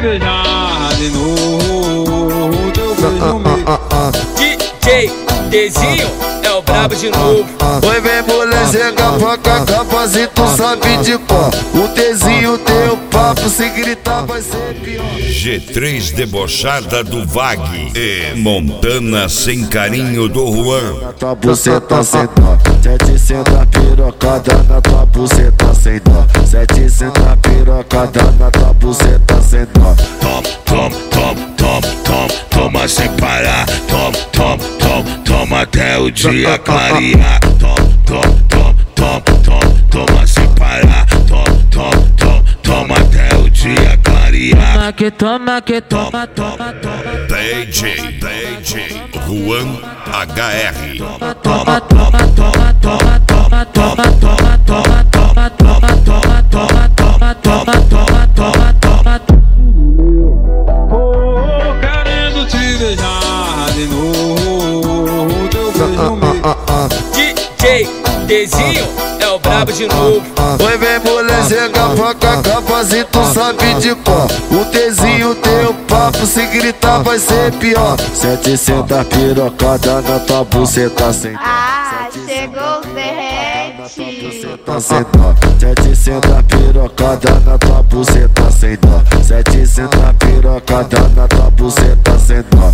beijar de novo, teu beijo me... DJ Dezinho é o brabo de novo. Oi, vem mulher, chega pra cá, capaz tu sabe de cor. O Dezinho tem o papo, se gritar vai ser pior. G3 debochada do Vag e Montana sem carinho do Juan. Na tua buceta sem dó, 700 pirocada na tua buceta sem dó. 700 pirocada na tua buceta sem dó. Toma sem parar, toma até o dia clarear. Toma sem parar, toma até o dia clarear. Toma. DJ Juan HR. Toma. Querendo te beijar de novo, teu beijo me... DJ Dezinho é o brabo de novo. Oi, vem mulher, chega pra cá, capaz tu sabe de cor. O Dezinho tem o papo, se gritar vai ser pior. 700 pirocada na tua buceta sem dó. Ah, chegou o derrete. 700 pirocada na tua buceta sem dó. 700 pirocada na tua buceta sem dó.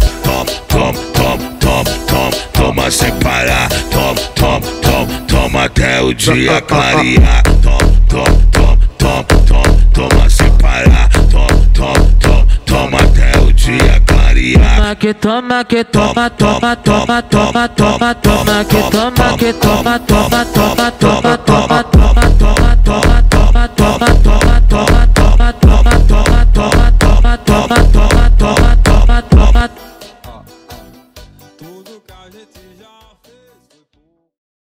Toma sem parar, toma até o dia clarear. Toma sem parar, toma até o dia clarear. Toma.